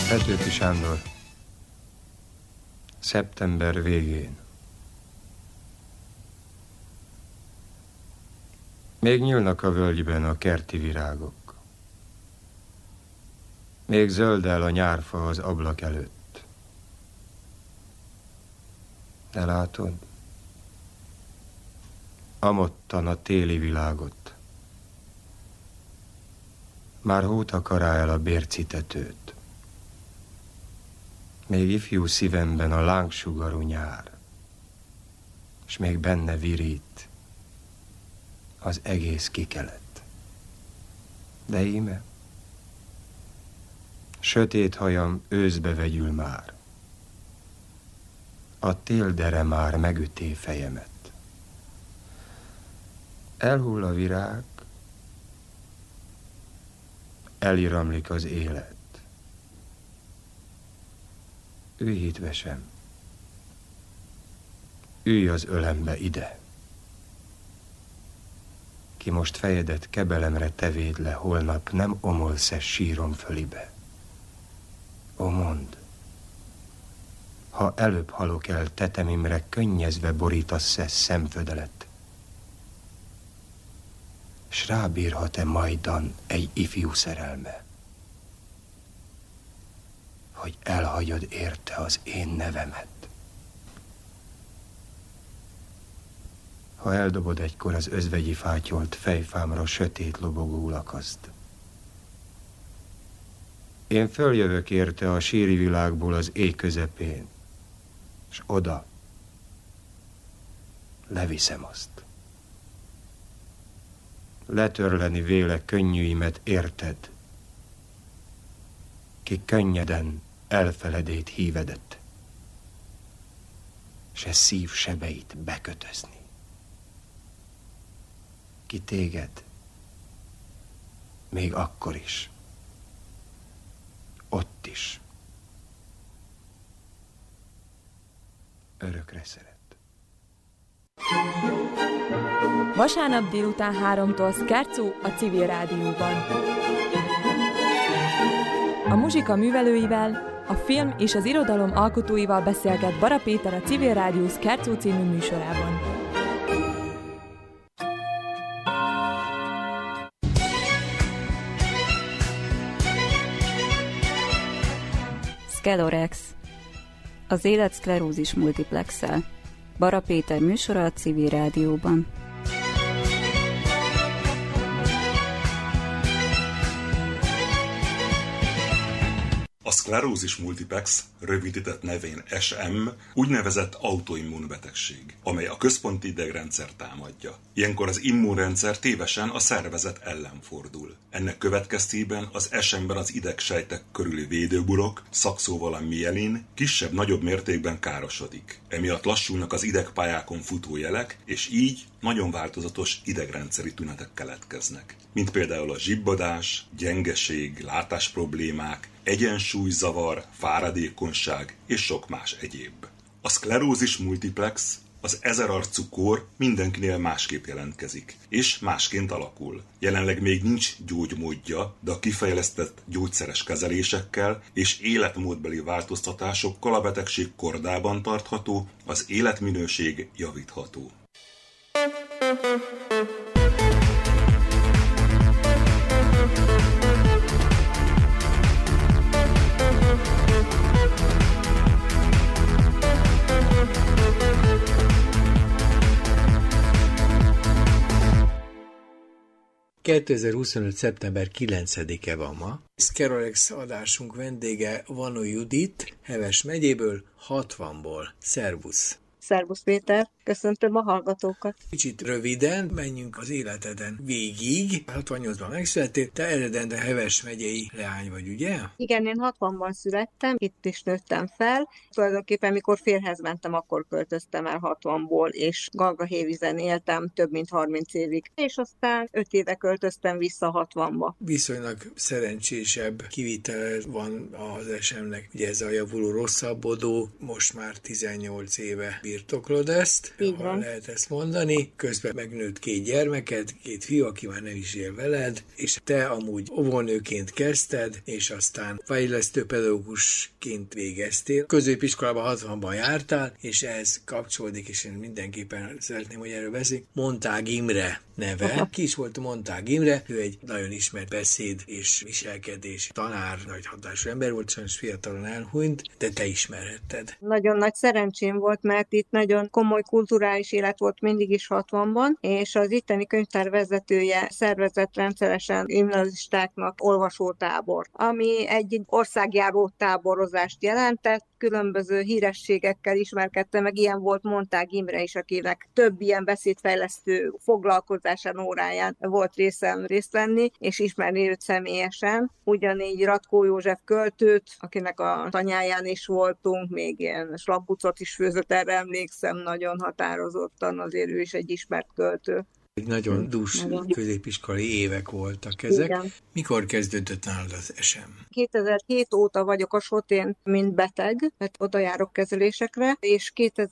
Petőfi Sándor. Szeptember végén. Még nyílnak a völgyben a kerti virágok. Még zöld-el a nyárfa az ablak előtt. De látod? Amottan a téli világot. Már hót akará el a bércitetőt. Még ifjú szívemben a lángsugarú nyár, s még benne virít az egész kikelet. De íme, sötét hajam őszbe vegyül már, a téldere már megüté fejemet. Elhull a virág, eliramlik az élet. Ülj itt, vesem, ülj az ölembe ide. Ki most fejedet kebelemre tevéd le, holnap nem omolsz-e sírom fölibe. Ó, mondd, ha előbb halok el tetemimre, könnyezve borítasz-e szemfödelet, s rábírhat-e majdan egy ifjú szerelme, hogy elhagyod érte az én nevemet. Ha eldobod egykor az özvegyi fátyolt fejfámra sötét lobogó lakaszt, én följövök érte a síri világból az éj közepén, s oda leviszem azt. Letörleni véle könnyűimet érted, ki könnyeden elfeledét hívedett, se szív sebeit bekötözni. Ki téged, még akkor is, ott is, örökre szeret. Vasárnap délután 3-tól Scherzo a Civil Rádióban. A muzsika művelőivel, a film és az irodalom alkotóival beszélget Bara Péter a Civil Rádió Scherzo című műsorában. Skelorex. Az élet szklerózis multiplexel. Bara Péter műsora a Civil Rádióban. A szklerózis multiplex, rövidített nevén SM, úgynevezett autoimmunbetegség, amely a központi idegrendszer támadja. Ilyenkor az immunrendszer tévesen a szervezet ellen fordul. Ennek következtében az SM-ben az idegsejtek körüli védőburok, szakszóval a mielin, kisebb-nagyobb mértékben károsodik. Emiatt lassulnak az idegpályákon futó jelek, és így nagyon változatos idegrendszeri tünetek keletkeznek, mint például a zsibbadás, gyengeség, látásproblémák, egyensúlyzavar, fáradékonyság és sok más egyéb. A szklerózis multiplex, az ezerarcú kór mindenkinél másképp jelentkezik, és másként alakul. Jelenleg még nincs gyógymódja, de a kifejlesztett gyógyszeres kezelésekkel és életmódbeli változtatásokkal a betegség kordában tartható, az életminőség javítható. ...2025. szeptember 9-e van ma. Skelorex adásunk vendége Vanó Judit, Heves megyéből, 60-ból. Szervusz! Szervusz Péter, köszöntöm a hallgatókat. Kicsit röviden menjünk az életeden végig. 68-ban megszülettél, te eredendően Heves megyei leány vagy, ugye? Igen, én 60-ban születtem, itt is nőttem fel. Tulajdonképpen mikor férjhez mentem, akkor költöztem el 60-ból, és Galgahévízen éltem több mint 30 évig. És aztán 5 éve költöztem vissza 60-ba. Viszonylag szerencsésebb kivitele van az SM-nek. Ugye ez a javuló rosszabbodó, most már 18 éve birtoklod ezt. ha lehet ezt mondani. Közben megnőtt 2 gyermeked, 2 fiú, aki már nem is él veled, és te amúgy óvónőként kezdted, és aztán fejlesztő pedagógusként végeztél. Középiskolában 60-ban jártál, és ez kapcsolódik, és én mindenképpen szeretném, hogy erről beszéljünk. Montág Imre neve. Ki is volt Montág Imre? Ő egy nagyon ismert beszéd és viselkedés tanár, nagy hatású ember volt, sajnos fiatalon elhunyt, de te ismerhetted. Nagyon nagy szerencsém volt, mert itt nagyon komoly kulturális élet volt mindig is 60-ban, és az itteni könyvtár vezetője szervezett rendszeresen gimnazistáknak olvasótábor, ami egy országjáró táborozást jelentett, különböző hírességekkel ismerkedtem, meg ilyen volt Montág Imre is, akinek több ilyen beszédfejlesztő foglalkozásán, óráján volt részt venni, és ismerni őt személyesen. Ugyanígy Ratkó József költőt, akinek a tanyáján is voltunk, még ilyen slapbucot is főzött, erre emlékszem nagyon határozottan, azért ő is egy ismert költő. Nagyon dús középiskolai évek voltak ezek. Igen. Mikor kezdődött nálad az SM? 2007 óta vagyok a Sotén, mint beteg, mert oda járok kezelésekre, és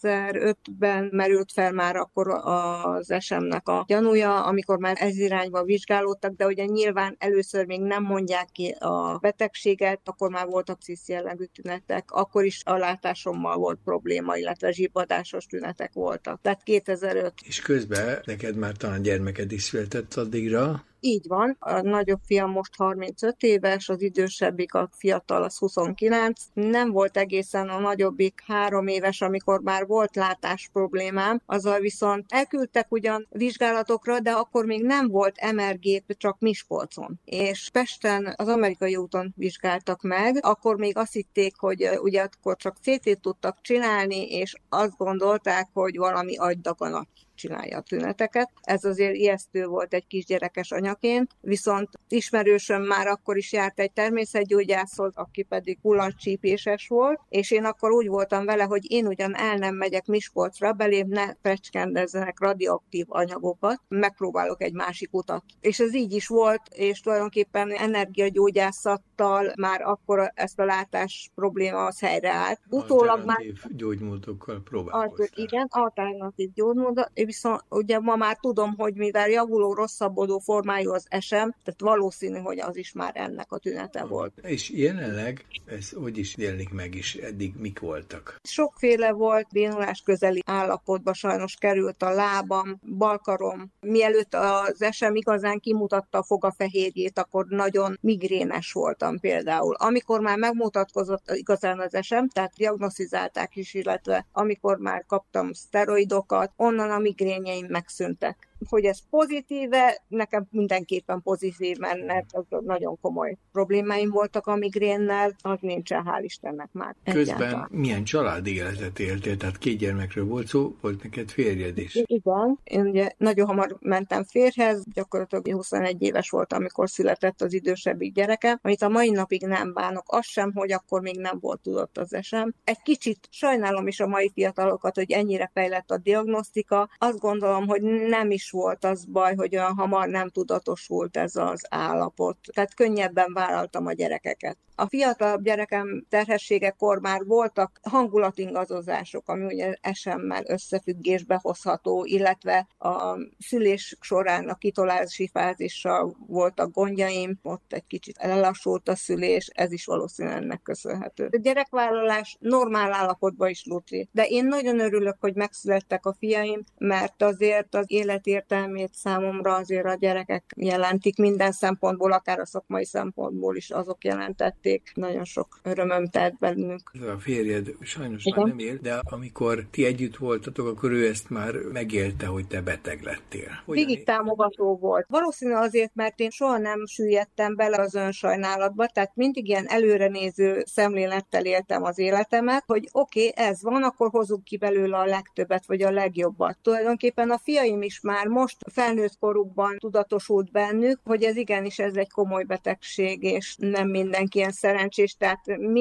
2005-ben merült fel már akkor az SM-nek a gyanúja, amikor már ez irányba vizsgálódtak, de ugye nyilván először még nem mondják ki a betegséget, akkor már voltak CISZ jellegű tünetek, akkor is a látásommal volt probléma, illetve zsibbadásos tünetek voltak. Tehát 2005. És közben neked már talán gyermeked is született addigra. Így van, a nagyobb fiam most 35 éves, az idősebbik, a fiatal az 29. Nem volt egészen a nagyobbik 3 éves, amikor már volt látás problémám, azzal viszont elküldtek ugyan vizsgálatokra, de akkor még nem volt MR-gép, csak Miskolcon. És Pesten az Amerikai úton vizsgáltak meg, akkor még azt hitték, hogy ugye akkor csak CT-t tudtak csinálni, és azt gondolták, hogy valami agydaganat csinálja a tüneteket. Ez azért ijesztő volt egy kisgyerekes anyaként, viszont ismerősöm már akkor is járt egy természetgyógyászhoz, aki pedig hullancsípéses volt, és én akkor úgy voltam vele, hogy én ugyan el nem megyek Miskolcra, belém ne fecskendezzenek radioaktív anyagokat, megpróbálok egy másik utat. És ez így is volt, és tulajdonképpen energiagyógyászattal már akkor ezt a látás probléma az helyreállt. Utólag már gyógymódokkal próbálkoztál. Igen, alternatív gyógymód, viszont ugye ma már tudom, hogy mivel javuló, rosszabbodó formájú az SM, tehát valószínű, hogy az is már ennek a tünete volt. És jelenleg ez hogy is jelenik meg, és eddig mik voltak? Sokféle volt, bénulás közeli állapotba sajnos került a lábam, balkarom. Mielőtt az SM igazán kimutatta a fogafehérjét, akkor nagyon migrénes voltam például. Amikor már megmutatkozott igazán az SM, tehát diagnosztizálták is, illetve amikor már kaptam szteroidokat, onnan a migrényeim megszűntek. Hogy ez pozitíve, nekem mindenképpen pozitív, mert nagyon komoly problémáim voltak a migrénnel, az nincsen, hál' Istennek már. Közben egyáltalán. Milyen családi életet éltél? Tehát 2 gyermekről volt szó, volt neked férjed is. Igen, én ugye nagyon hamar mentem férjhez, gyakorlatilag 21 éves voltam, amikor született az idősebbik gyereke, amit a mai napig nem bánok. Az sem, hogy akkor még nem volt tudott az SM. Egy kicsit sajnálom is a mai fiatalokat, hogy ennyire fejlett a diagnosztika. Azt gondolom, hogy nem is volt az baj, hogy olyan hamar nem tudatosult ez az állapot. Tehát könnyebben vállaltam a gyerekeket. A fiatalabb gyerekem terhességekor már voltak hangulatingazozások, ami ugye SM-mel összefüggésbe hozható, illetve a szülés során a kitolási fázissal voltak gondjaim, ott egy kicsit lelassult a szülés, ez is valószínűleg ennek köszönhető. A gyerekvállalás normál állapotban is lutri, de én nagyon örülök, hogy megszülettek a fiaim, mert azért az életértelmét számomra azért a gyerekek jelentik minden szempontból, akár a szakmai szempontból is azok jelentették. Nagyon sok örömöm telt bennünk. A férjed sajnos már nem él, de amikor ti együtt voltatok, akkor ő ezt már megélte, hogy te beteg lettél. Végig támogató volt. Valószínű azért, mert én soha nem süllyedtem bele az önsajnálatba, tehát mindig ilyen előrenéző szemlélettel éltem az életemet, hogy oké, ez van, akkor hozzuk ki belőle a legtöbbet, vagy a legjobbat. Tulajdonképpen a fiaim is már már most felnőtt korukban tudatosult bennük, hogy ez igenis ez egy komoly betegség, és nem mindenki ilyen szerencsés, tehát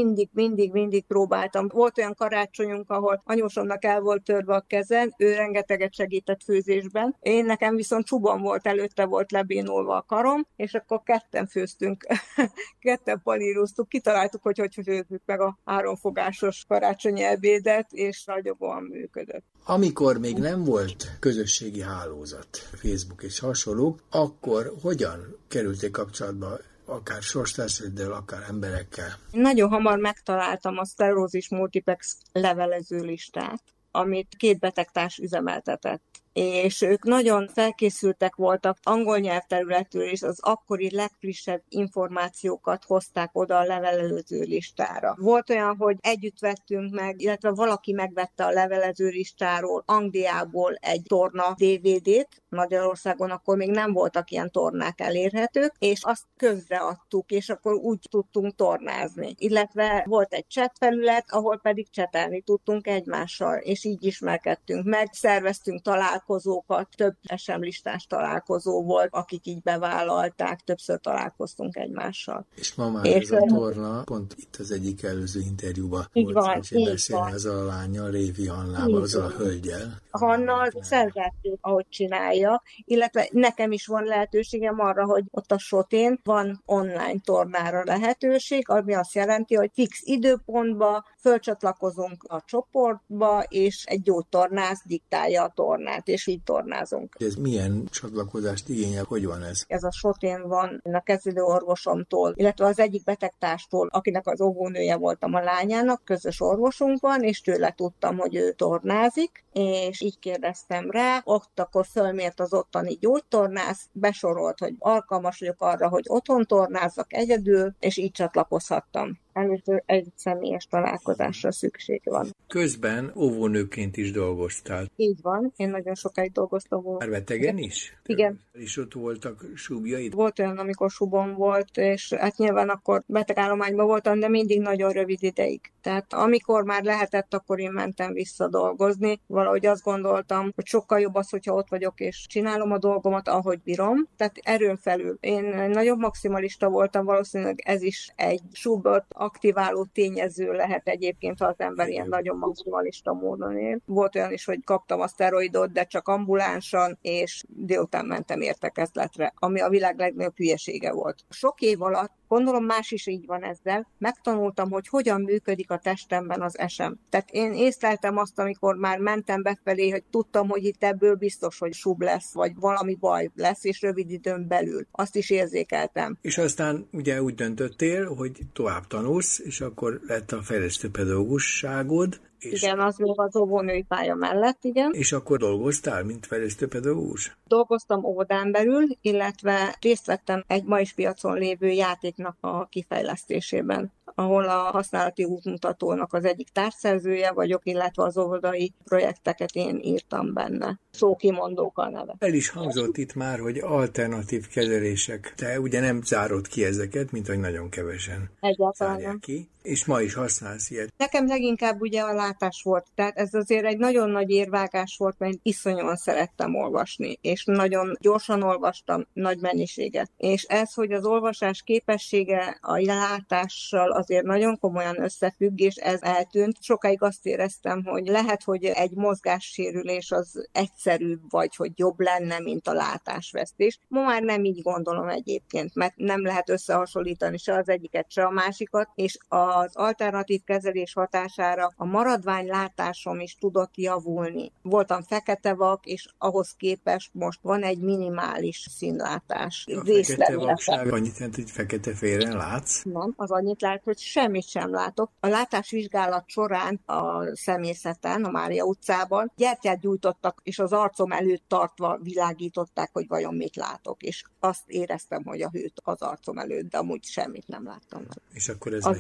mindig próbáltam. Volt olyan karácsonyunk, ahol anyósomnak el volt törve a kezen, ő rengeteget segített főzésben. Nekem viszont csubon volt, előtte volt lebénulva a karom, és akkor ketten főztünk, ketten paníroztuk, kitaláltuk, hogy főzzük meg a 3 fogásos karácsonyi ebédet, és nagyobban működött. Amikor még nem volt közösségi hálózat, Facebook és hasonlók, akkor hogyan kerültél kapcsolatba akár sorstársaddal, akár emberekkel? Nagyon hamar megtaláltam a szklerózis multiplex levelező listát, amit 2 betegtárs üzemeltetett. És ők nagyon felkészültek voltak angol nyelvterületről, és az akkori legfrissebb információkat hozták oda a levelező listára. Volt olyan, hogy együtt vettünk meg, illetve valaki megvette a levelező listáról Angliából egy torna DVD-t, Magyarországon akkor még nem voltak ilyen tornák elérhetők, és azt közreadtuk, és akkor úgy tudtunk tornázni. Illetve volt egy chat felület, ahol pedig csetelni tudtunk egymással, és így ismerkedtünk meg, szerveztünk találkozókat, több SM listás találkozó volt, akik így bevállalták, többször találkoztunk egymással. És ma már ez a torna, pont itt az egyik előző interjúban volt, hogy beszélni azzal a lányjal, Révi Hannával, azzal a hölgyel. Hanna szervettük, ahogy csinálja, illetve nekem is van lehetőségem arra, hogy ott a Sotén van online tornára lehetőség, ami azt jelenti, hogy fix időpontba fölcsatlakozunk a csoportba, és egy gyógytornász diktálja a tornát, és így tornázunk. Ez milyen csatlakozást igényel? Hogy van ez? Ez a Sotén van a kezdő orvosomtól, illetve az egyik betegtárstól, akinek az óvónője voltam a lányának, közös orvosunk van, és tőle tudtam, hogy ő tornázik, és így kérdeztem rá, ott akkor fölmért az ottani gyógytornász, besorolt, hogy alkalmas vagyok arra, hogy otthon tornázzak egyedül, és így csatlakozhattam. Először egy személyes találkozásra szükség van. Közben óvónőként is dolgoztál. Így van, én nagyon sokáig dolgoztam. Már betegen is? Igen. És ott voltak súbjaid? Volt olyan, amikor subom volt, és hát nyilván akkor betegállományban voltam, de mindig nagyon rövid ideig. Tehát amikor már lehetett, akkor én mentem vissza dolgozni. Valahogy azt gondoltam, hogy sokkal jobb az, hogyha ott vagyok, és csinálom a dolgomat, ahogy bírom. Tehát erőn felül. Én nagyobb maximalista voltam, valószínűleg ez is egy subot aktiváló tényező lehet egyébként, ha az ember ilyen nagyon maximalista módon él. Volt olyan is, hogy kaptam a szteroidot, de csak ambulánsan, és délután mentem értekezletre, ami a világ legnagyobb hülyesége volt. Sok év alatt, gondolom más is így van ezzel, megtanultam, hogy hogyan működik a testemben az SM. Tehát én észleltem azt, amikor már mentem befelé, hogy tudtam, hogy itt ebből biztos, hogy sub lesz, vagy valami baj lesz, és rövid időn belül. Azt is érzékeltem. És aztán ugye úgy döntöttél, hogy tovább tanulsz, és akkor lett a fejlesztő pedagógusságod. Igen, az még az óvónői pálya mellett, igen. És akkor dolgoztál, mint fejlesztő pedagógus? Dolgoztam óvodán belül, illetve részt vettem egy ma is piacon lévő játéknak a kifejlesztésében, ahol a használati útmutatónak az egyik társszerzője vagyok, illetve az óvodai projekteket én írtam benne. Szókimondók a neve. El is hangzott itt már, hogy alternatív kezelések. Te ugye nem zárod ki ezeket, mint hogy nagyon kevesen zárják ki. És ma is használsz ilyet. Nekem leginkább ugye a látás volt, tehát ez azért egy nagyon nagy érvágás volt, mert iszonyúan szerettem olvasni, és nagyon gyorsan olvastam nagy mennyiséget. És ez, hogy az olvasás képessége a látással azért nagyon komolyan összefügg, és ez eltűnt. Sokáig azt éreztem, hogy lehet, hogy egy mozgássérülés az egyszerűbb, vagy hogy jobb lenne, mint a látásvesztés. Ma már nem így gondolom egyébként, mert nem lehet összehasonlítani se az egyiket, se a másikat, és az alternatív kezelés hatására a maradványlátásom is tudott javulni. Voltam fekete vak, és ahhoz képest most van egy minimális színlátás. A fekete vakság annyit jelent, hogy fekete-félren látsz? Nem, az annyit lát, hogy semmit sem látok. A látásvizsgálat során a személyzeten, a Mária utcában gyertyát gyújtottak, és az arcom előtt tartva világították, hogy vajon mit látok, és azt éreztem, hogy a hőt az arcom előtt, de amúgy semmit nem láttam. És akkor ez megjavult.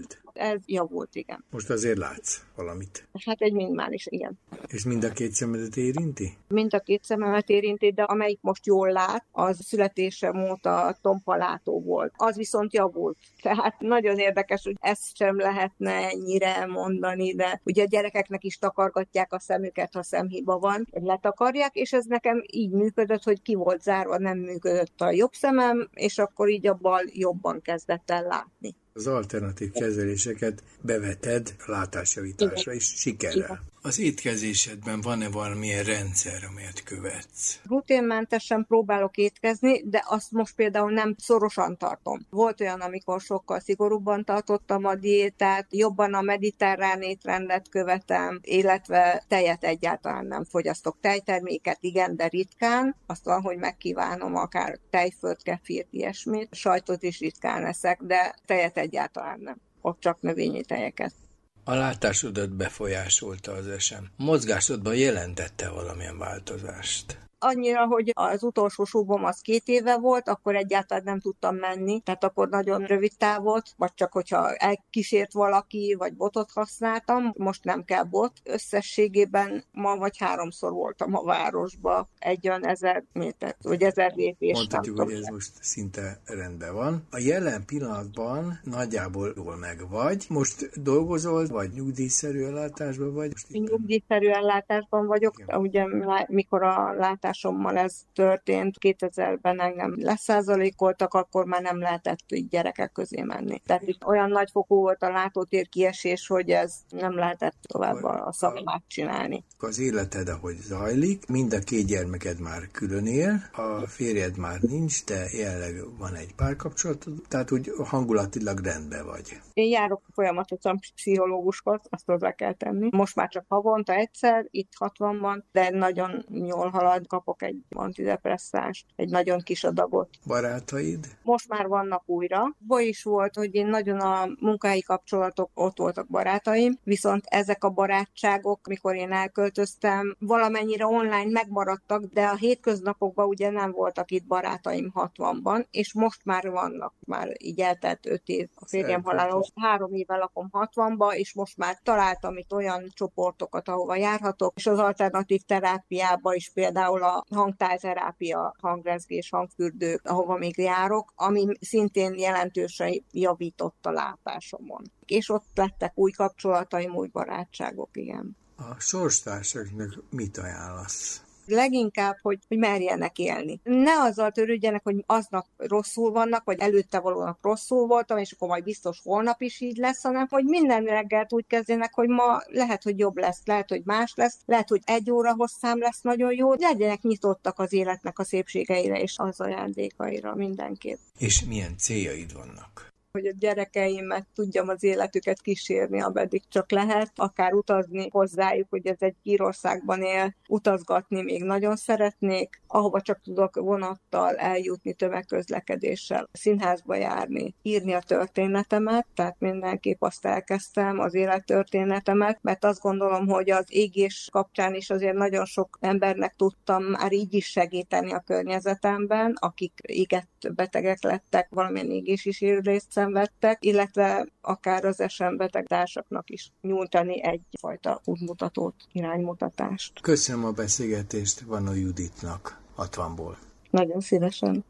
javult? Ez javult, igen. Most azért látsz valamit. Hát egy minimális, igen. És mind a két szemedet érinti? Mind a két szememet érinti, de amelyik most jól lát, az születésem óta tompalátó volt. Az viszont javult. Tehát nagyon érdekes, hogy ezt sem lehetne ennyire mondani, de ugye a gyerekeknek is takargatják a szemüket, ha szemhiba van, hogy letakarják, és ez nekem így működött, hogy ki volt zárva, nem működött a jobb szemem, és akkor így a bal jobban kezdett el látni. Az alternatív kezeléseket beveted látásjavításra is sikerrel. Igen. Az étkezésedben van-e valamilyen rendszer, amelyet követsz? Gluténmentesen próbálok étkezni, de azt most például nem szorosan tartom. Volt olyan, amikor sokkal szigorúbban tartottam a diétát, jobban a mediterrán étrendet követem, illetve tejet egyáltalán nem fogyasztok. Tejterméket igen, de ritkán. Azt van, hogy megkívánom akár tejfölt, kefírt, ilyesmit. Sajtot is ritkán eszek, de tejet egyáltalán nem. Ott csak növényi tejeket. A látásodat befolyásolta az esem. Mozgásodban jelentette valamilyen változást? Annyira, hogy az utolsó súgom az 2 éve volt, akkor egyáltalán nem tudtam menni, tehát akkor nagyon rövid távot, vagy csak hogyha elkísért valaki, vagy botot használtam, most nem kell bot. Összességében ma vagy 3-szor voltam a városba, egy olyan 1000 métert, vagy 1000 lépést. Mondhatjuk, hogy ez most szinte rendben van. A jelen pillanatban nagyjából jól megvagy. Most dolgozol, vagy nyugdíjszerű ellátásban vagy? Nyugdíjszerű ellátásban vagyok, igen. Ugye mikor a látásommal ez történt, 2000-ben engem leszázalékoltak, akkor már nem lehetett így gyerekek közé menni. Tehát itt olyan nagyfokú volt a látótér kiesés, hogy ez nem lehetett tovább a szakmát csinálni. Az életed, ahogy zajlik, mind a 2 gyermeked már külön él, a férjed már nincs, de jelenleg van egy párkapcsolatod, tehát úgy hangulatilag rendben vagy. Én járok folyamatosan pszichológushoz, azt hozzá kell tenni. Most már csak havonta egyszer, itt 60-ban, de nagyon jól halad, kapok egy antidepresszást, egy nagyon kis adagot. Barátaid? Most már vannak újra. Baj is volt, hogy én nagyon a munkahelyi kapcsolatok, ott voltak barátaim, viszont ezek a barátságok, mikor én elköltöztem, valamennyire online megmaradtak, de a hétköznapokban ugye nem voltak itt barátaim 60-ban, és most már vannak, már így eltelt 5 év a férjem halálos. 3 éve lakom 60-ba, és most már találtam itt olyan csoportokat, ahova járhatok, és az alternatív terápiába is például a hangtájterápia, hangrezgés, hangfürdők, ahova még járok, ami szintén jelentősen javított a látásomon. És ott lettek új kapcsolataim, új barátságok, igen. A sorstársaknak mit ajánlasz? Leginkább, hogy merjenek élni. Ne azzal törődjenek, hogy aznap rosszul vannak, vagy előtte valónak rosszul voltam, és akkor majd biztos holnap is így lesz, hanem hogy minden reggelt úgy kezdjenek, hogy ma lehet, hogy jobb lesz, lehet, hogy más lesz, lehet, hogy 1 óra hosszám lesz nagyon jó. Legyenek nyitottak az életnek a szépségeire és az ajándékaira mindenképp. És milyen céljaid vannak? Hogy a gyerekeimet tudjam az életüket kísérni, ameddig csak lehet, akár utazni hozzájuk, hogy ez egy Írországban él, utazgatni még nagyon szeretnék, ahova csak tudok vonattal eljutni, tömegközlekedéssel, színházba járni, írni a történetemet, tehát mindenképp azt elkezdtem, az élettörténetemet, mert azt gondolom, hogy az égés kapcsán is azért nagyon sok embernek tudtam már így is segíteni a környezetemben, akik égett betegek lettek, valamilyen égési sérülést szenvedtek, illetve akár az SM-beteg társaknak is nyújtani egyfajta útmutatót, iránymutatást. Köszönöm a beszélgetést Vanó Juditnak 60-ból. Nagyon szívesen.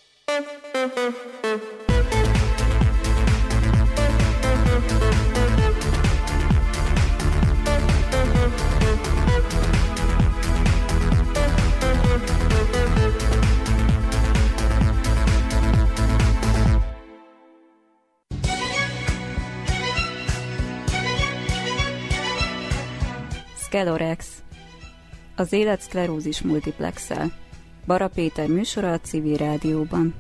Szklerorex. Az élet szklerózis multiplexel. Bara Péter műsora a Civil Rádióban.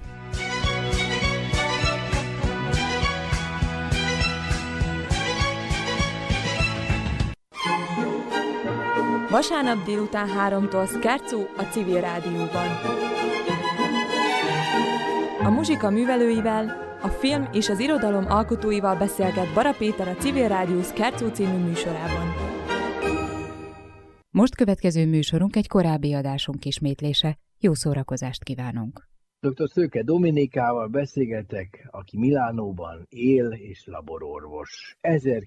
Vasárnap délután 3-tól Szkárcú a Civil Rádióban. A muzsika művelőivel, a film és az irodalom alkotóival beszélget Bara Péter a Civil Rádió Szkárcú című műsorában. Most következő műsorunk egy korábbi adásunk ismétlése. Jó szórakozást kívánunk! Dr. Szőke Dominikával beszélgetek, aki Milánóban él és labororvos.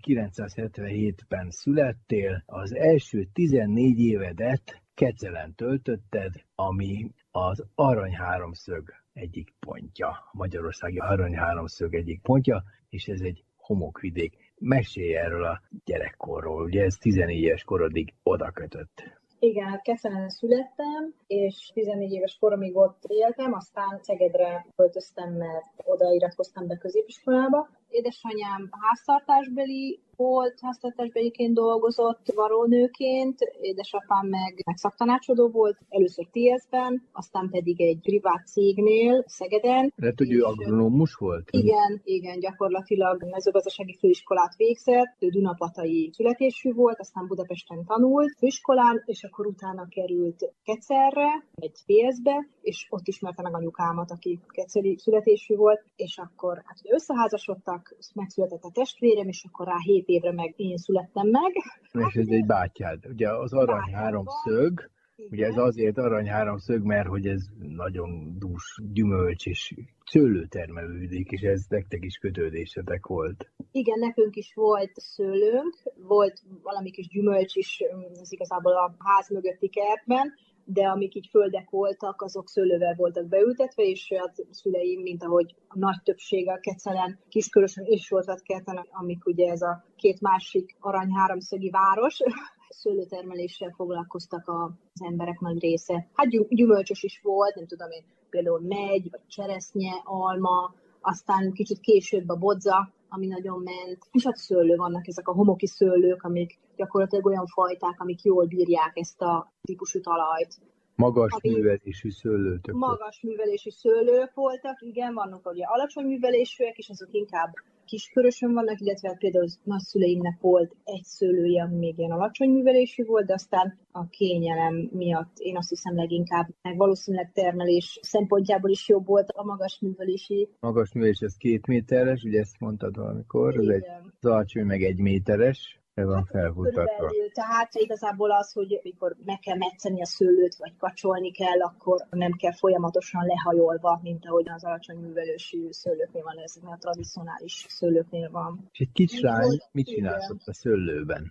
1977-ben születtél, az első 14 évedet Kecelen töltötted, ami az aranyháromszög egyik pontja, Magyarországi aranyháromszög egyik pontja, és ez egy homokvidék. Mesélj erről a gyerekkorról, ugye ez 14 éves korodig oda kötött. Igen, hát Keszelen születtem, és 14 éves koromig ott éltem, aztán Szegedre költöztem, mert oda iratkoztam be középiskolába. Édesanyám háztartásbeli volt, háztartásbeliként dolgozott, varónőként, édesapám meg szaktanácsadó volt, először TS-ben, aztán pedig egy privát cégnél, Szegeden. Lehet, hogy ő agronómus volt? Igen, gyakorlatilag mezőgazdasági főiskolát végzett, ő dunapatai születésű volt, aztán Budapesten tanult főiskolán, és akkor utána került Kecelre, egy PS-be, és ott ismerte meg anyukámat, aki keceli születésű volt, és akkor hát ugye összeházasodtak, megszületett a testvérem, és akkor rá 7 évre meg én születtem meg. És ez egy bátyád. Ugye az arany háromszög, ugye ez azért arany háromszög, mert hogy ez nagyon dús gyümölcs és szőlőtermelődik, és ez nektek is kötődésetek volt. Igen, nekünk is volt szőlőnk, volt valami kis gyümölcs is, az igazából a ház mögötti kertben, de amik így földek voltak, azok szőlővel voltak beültetve, és a szüleim, mint ahogy a nagy többsége a Kecelen, Kiskörösön és Sortvatkerten, amik ugye ez a két másik arany háromszögi város, szőlőtermeléssel foglalkoztak az emberek nagy része. Hát gyümölcsös is volt, nem tudom én, például megy, vagy cseresznye, alma, aztán kicsit később a bodza, ami nagyon ment, és ott szőlő vannak, ezek a homoki szőlők, amik gyakorlatilag olyan fajták, amik jól bírják ezt a típusú talajt. Magas művelésű szőlőtök. Magas művelésű szőlők voltak, igen, vannak ugye alacsony művelésűek, és azok inkább Kiskörösön vannak, illetve például nagyszüleimnek volt egy szőlője, ami még ilyen alacsony művelésű volt, de aztán a kényelem miatt én azt hiszem leginkább, meg valószínűleg termelés szempontjából is jobb volt a magas művelési. Magas művelés, ez 2 méteres, ugye ezt mondtad valamikor, az alacsony meg 1 méteres. Van felhúztatva. Tehát igazából az, hogy amikor meg kell metszeni a szőlőt, vagy kacsolni kell, akkor nem kell folyamatosan lehajolva, mint ahogy az alacsony művelésű szőlőknél van, ez a tradicionális szőlőknél van. És egy kislány mit csinálsz a szőlőben?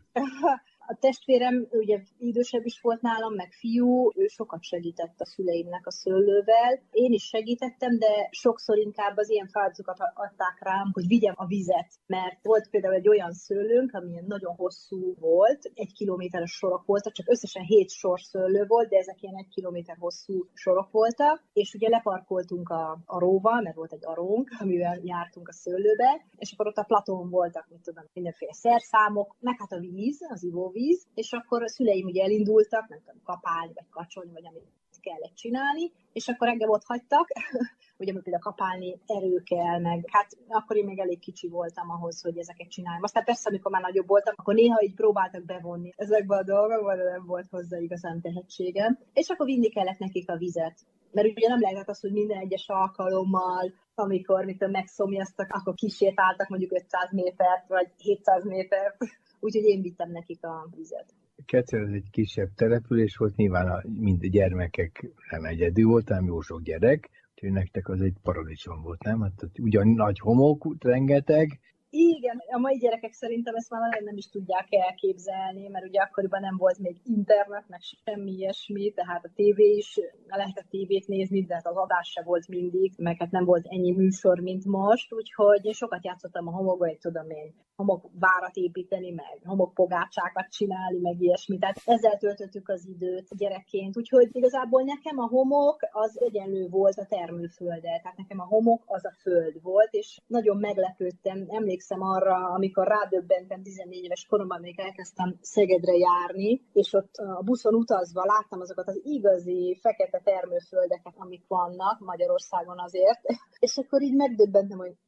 A testvérem ugye idősebb is volt nálam, meg fiú, ő sokat segített a szüleimnek a szőlővel. Én is segítettem, de sokszor inkább az ilyen feladatokat adták rám, hogy vigyem a vizet, mert volt például egy olyan szőlőnk, ami nagyon hosszú volt, 1 kilométeres sorok voltak, csak összesen 7 sor szőlő volt, de ezek ilyen 1 kilométer hosszú sorok voltak, és ugye leparkoltunk a róval, mert volt egy arónk, amivel jártunk a szőlőbe, és akkor ott a platón voltak, mit tudom, mindenféle szerszámok, meg hát a víz, az ivóvíz, és akkor a szüleim ugye elindultak, nem tudom, kapálni, vagy kacsolni, vagy amit kellett csinálni, és akkor engem ott hagytak, ugye például kapálni erő kell, meg hát akkor én még elég kicsi voltam ahhoz, hogy ezeket csináljam. Aztán persze, amikor már nagyobb voltam, akkor néha így próbáltak bevonni ezekbe a dolgokba, de nem volt hozzá igazán tehetségem. És akkor vinni kellett nekik a vizet. Mert ugye nem lehetett az, hogy minden egyes alkalommal, amikor megszomjaztak, akkor kísértáltak mondjuk 500 métert, vagy 700 métert. Úgyhogy én vittem nekik a vizet. Kecel ez egy kisebb település volt, nyilván mind a gyermekek nem egyedül volt, hanem jó sok gyerek, úgyhogy nektek az egy paradicsom volt, nem? Hát ugyan nagy homok, rengeteg. Igen, a mai gyerekek szerintem ezt már nem is tudják elképzelni, mert ugye akkoriban nem volt még internet, meg semmi ilyesmi, tehát a tévé is, lehetett tévét nézni, de az adás se volt mindig, meg hát nem volt ennyi műsor, mint most, úgyhogy én sokat játszottam a homokban, hogy tudom én, homokvárat építeni, meg homokpogácsákat csinálni, meg ilyesmi, tehát ezzel töltöttük az időt gyerekként, úgyhogy igazából nekem a homok az egyenlő volt a termőfölddel, tehát nekem a homok az a föld volt, és nagyon meglepődtem, emlékszem arra, amikor rádöbbentem 14 éves koromban, még elkezdtem Szegedre járni, és ott a buszon utazva láttam azokat az igazi fekete termőföldeket, amik vannak Magyarországon azért, és akkor így megdöbbentem, hogy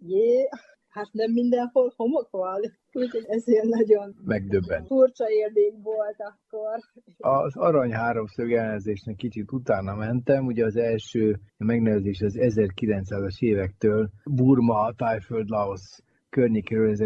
hát nem mindenhol homok van. Úgyhogy ez ilyen nagyon furcsa élmény volt akkor. Az arany háromszög elnevezésnek kicsit utána mentem, ugye az első megnevezés az 1900-as évektől Burma, Tájföld, Laosz környékéről, ez egy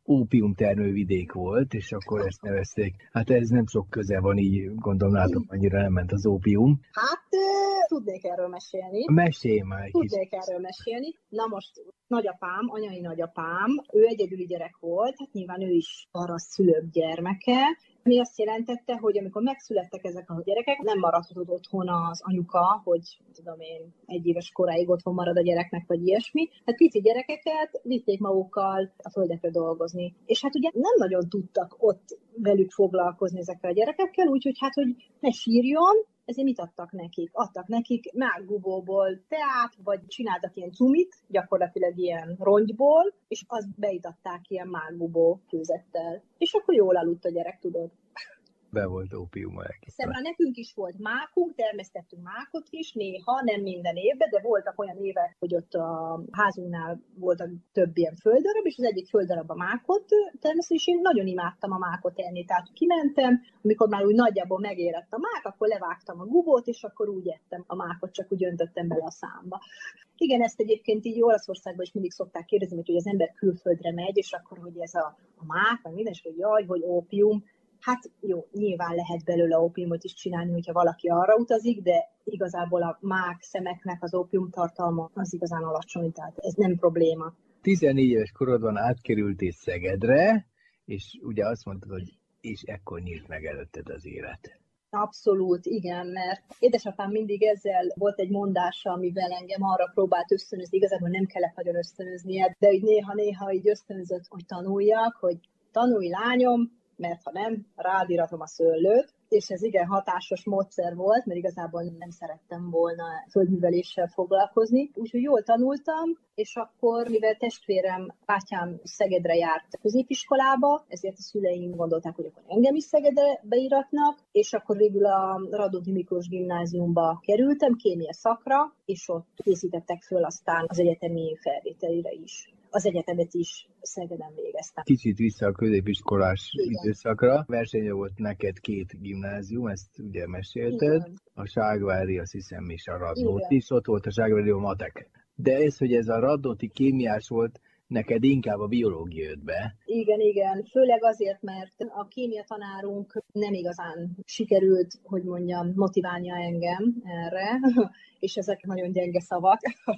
ópiumtermővidék volt, és akkor ezt nevezték. Hát ez nem sok köze van, így gondolom, látom, annyira nem ment az ópium. Hát, tudnék erről mesélni. Mesélj már egy kicsit. Tudnék erről mesélni. Na most nagyapám, anyai nagyapám, ő egyedüli gyerek volt, hát nyilván ő is paraszt szülők gyermeke, ami azt jelentette, hogy amikor megszülettek ezek a gyerekek, nem maradhatott otthon az anyuka, hogy tudom én, 1 éves koráig otthon marad a gyereknek, vagy ilyesmi. Hát pici gyerekeket vitték magukkal a földekre dolgozni. És hát ugye nem nagyon tudtak ott velük foglalkozni ezekkel a gyerekekkel, úgyhogy hát, hogy ne sírjon, ezért mit adtak nekik? Adtak nekik mággubóból teát, vagy csináltak ilyen cumit, gyakorlatilag ilyen rongyból, és azt beitatták ilyen mággubó főzettel. És akkor jól aludt a gyerek, tudod. Be volt ópium elkészítve. Szemre nekünk is volt mákunk, termesztettünk mákot is, néha, nem minden évben, de voltak olyan évek, hogy ott a házunknál voltak több ilyen földdarab, és az egyik földdarab a mákot termesztett, és én nagyon imádtam a mákot enni. Tehát kimentem, amikor már úgy nagyjából megérett a mák, akkor levágtam a gubót, és akkor úgy ettem a mákot, csak úgy öntöttem bele a számba. Igen, ezt egyébként így Olaszországban is mindig szokták kérdezni, hogy az ember külföldre megy, és akkor, hogy ez a mák, vagy minden, és hogy jaj, hogy ópium. Hát jó, nyilván lehet belőle ópiumot is csinálni, hogyha valaki arra utazik, de igazából a mák szemeknek az ópium tartalma az igazán alacsony, tehát ez nem probléma. 14 éves korodban átkerültél Szegedre, és ugye azt mondtad, hogy és ekkor nyílt meg előtted az élet. Abszolút, igen, mert édesapám mindig ezzel volt egy mondása, amivel engem arra próbált ösztönözni, igazából nem kellett nagyon ösztönöznie, de így néha így ösztönözött, hogy tanuljak, hogy tanulj lányom, mert ha nem, rád íratom a szőlőt, és ez igen hatásos módszer volt, mert igazából nem szerettem volna földműveléssel foglalkozni. Úgyhogy jól tanultam, és akkor, mivel testvérem, bátyám Szegedre járt középiskolába, ezért a szüleim gondolták, hogy akkor engem is Szegedre beíratnak, és akkor végül a Radnóti Miklós gimnáziumba kerültem, kémia szakra, és ott készítettek föl aztán az egyetemi felvételire is. Az egyetemet is Szegeden végeztem. Kicsit vissza a középiskolás időszakra. Versenye volt neked 2 gimnázium, ezt ugye mesélted. Igen. A Ságvári, azt hiszem, és a Radnóti is. Ott volt a Ságvári, a matek. De ez a Radnóti kémiás volt, neked inkább a biológia jött be. Igen. Főleg azért, mert a kémia tanárunk nem igazán sikerült, hogy mondjam, motiválnia engem erre, és ezek nagyon gyenge szavak,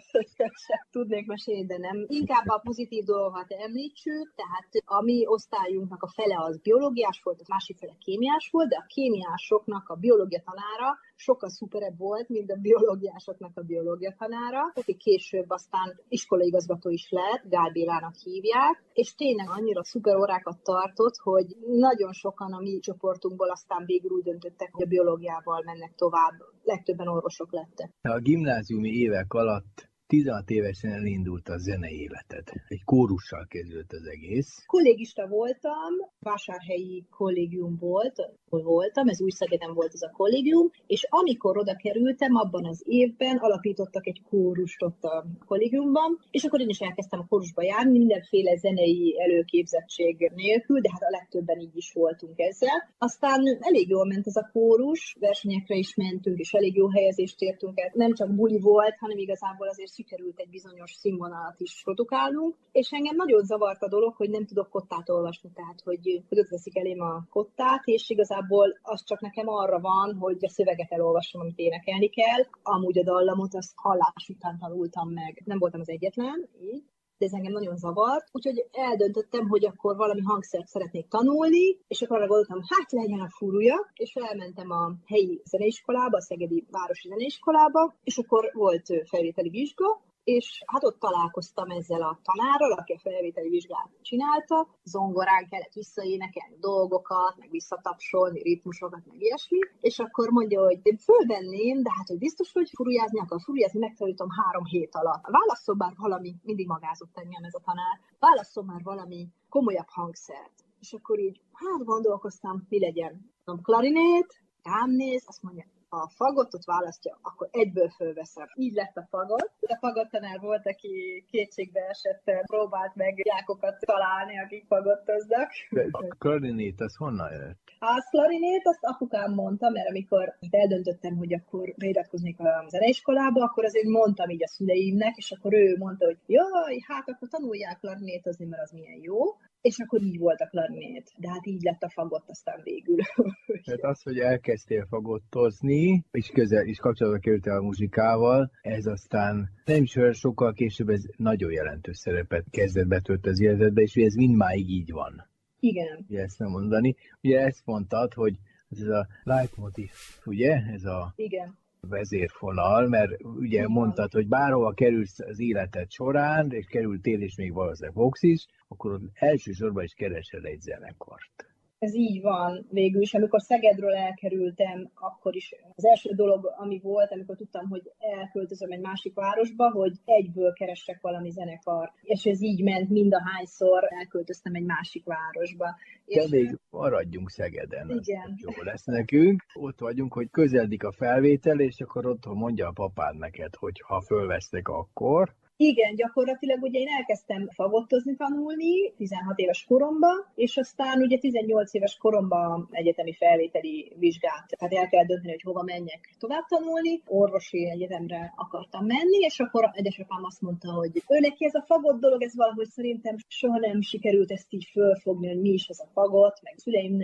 tudnék mesélni, de nem. Inkább a pozitív dolgokat említsük, tehát a mi osztályunknak a fele az biológiás volt, a másik fele kémiás volt, de a kémiásoknak a biológia tanára sokkal szuperebb volt, mint a biológiásoknak a biológia tanára, aki később aztán iskolaigazgató is lett, Gál Bélának hívják, és tényleg annyira szuper órákat tartott, hogy nagyon sokan a mi csoportunkból aztán végül úgy döntöttek, hogy a biológiával mennek tovább, legtöbben orvosok lettek. A gimnáziumi évek alatt 16 évesen elindult a zenei életed. Egy kórussal kezdődött az egész. Kollégista voltam, vásárhelyi kollégium voltam, ez Újszegeden volt ez a kollégium, és amikor oda kerültem, abban az évben alapítottak egy kórust ott a kollégiumban, és akkor én is elkezdtem a kórusba járni, mindenféle zenei előképzettség nélkül, de hát a legtöbben így is voltunk ezzel. Aztán elég jól ment ez a kórus, versenyekre is mentünk, és elég jó helyezést értünk el. Nem csak buli volt, hanem igazából azért sikerült egy bizonyos színvonalat is produkálnunk, és engem nagyon zavart a dolog, hogy nem tudok kottát olvasni, tehát hogy ott veszik elém a kottát, és igazából az csak nekem arra van, hogy a szöveget elolvasom, amit énekelni kell. Amúgy a dallamot azt hallás után tanultam meg. Nem voltam az egyetlen, így, de ez engem nagyon zavart, úgyhogy eldöntöttem, hogy akkor valami hangszert szeretnék tanulni, és akkor arra gondoltam, hát legyen a fúrúja, és elmentem a helyi zeneiskolába, a Szegedi Városi Zeneiskolába, és akkor volt felvételi vizsga, és hát ott találkoztam ezzel a tanárral, aki a felvételi vizsgát csinálta, zongorán kellett visszaénekelni dolgokat, meg visszatapsolni, ritmusokat, meg ilyesmi, és akkor mondja, hogy én fölvenném, de hát, hogy biztos, hogy furujázni akar, furujázni megtanítom 3 hét alatt. Válasszon már valami, mindig magázott engem ez a tanár, válasszon már valami komolyabb hangszert. És akkor így, hát gondolkoztam, mi legyen. A klarinét, rám néz, azt mondja, a fagottot választja, akkor egyből fölveszem. Így lett a fagot. A fagottanár volt, aki kétségbe esetten próbált meg diákokat találni, akik fagottoznak. A klarinét, az honnan jött? A klarinét azt apukám mondta, mert amikor eldöntöttem, hogy akkor beiratkoznék a zeneiskolába, akkor azért mondtam így a szüleimnek, és akkor ő mondta, hogy jaj, hát akkor tanuljál klarinétozni, mert az milyen jó. És akkor így volt a klarinét. De hát így lett a fagott aztán végül. Tehát az, hogy elkezdtél fagottozni, és közel is kapcsolatba kerültél a muzsikával, ez aztán nem is olyan sokkal később ez nagyon jelentős szerepet kezdett betölteni az életedbe, és ez mindmáig így van. Igen. Ugye ezt nem mondani. Ugye ezt mondtad, hogy ez a leitmotiv, ugye? Ez a igen. vezérfonal, mert ugye mondtad, hogy bárhova kerülsz az életed során, és kerültél, és még valószínűleg fogsz is, akkor elsősorban is keresel egy zenekart. Ez így van végül is. Amikor Szegedről elkerültem, akkor is az első dolog, ami volt, amikor tudtam, hogy elköltözöm egy másik városba, hogy egyből keressek valami zenekart. És ez így ment mindahányszor elköltöztem egy másik városba. De még maradjunk Szegeden. Igen. Jó lesz nekünk. Ott vagyunk, hogy közeledik a felvétel, és akkor otthon mondja a papád neked, hogy ha fölvesztek, akkor... Igen, gyakorlatilag ugye én elkezdtem fagottozni tanulni 16 éves koromban, és aztán ugye 18 éves koromban egyetemi felvételi vizsgát, tehát el kell dönteni, hogy hova menjek tovább tanulni. Orvosi egyetemre akartam menni, és akkor édesapám azt mondta, hogy ő neki ez a fagott dolog, ez valahogy szerintem soha nem sikerült ezt így fölfogni, hogy mi is ez a fagott, meg szüleim